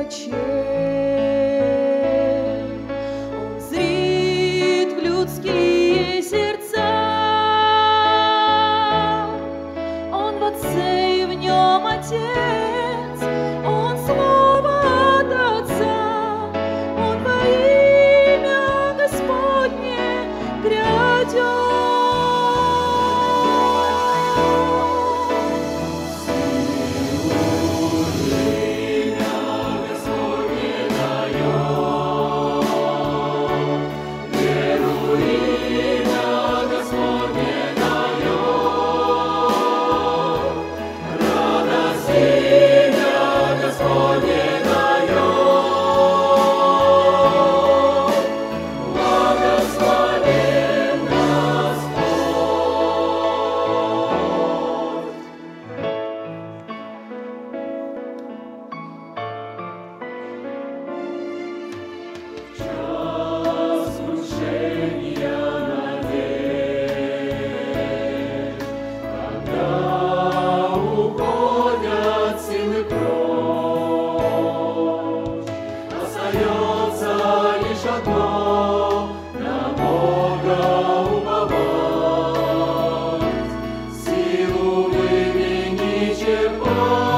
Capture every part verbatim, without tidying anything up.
очей. Он зрит в людские сердца, Он в Отце и в Нем Отец, Он Слово от Отца, Он во имя Господне грядет. Одно на Бога уповать, силу в имени черпать,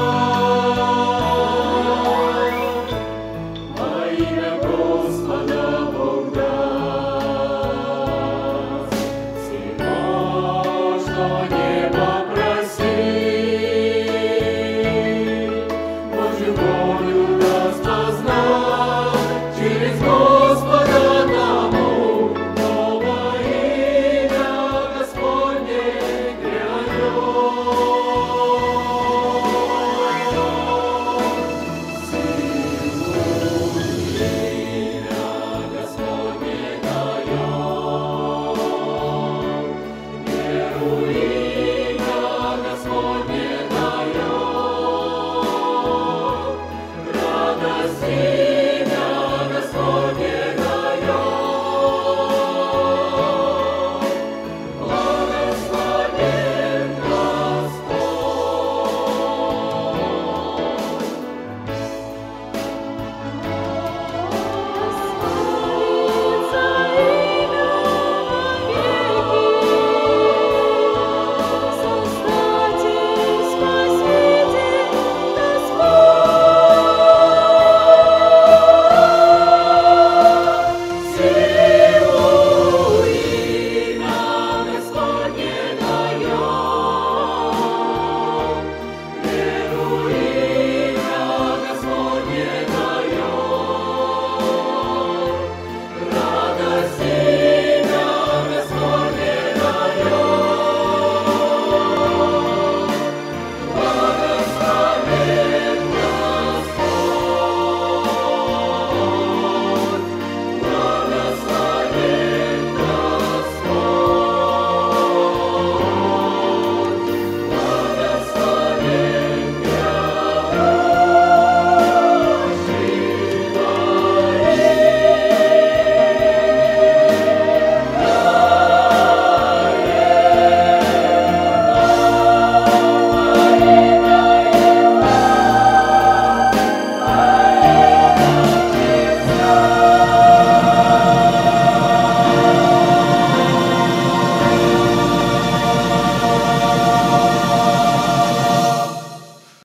во имя Господа Бог даст. Всего, что небо просит, Божью волю даст познать через Господа тому, но во имя Господне грядет. Силу имя Господне дает, веру имя Господне дает, радость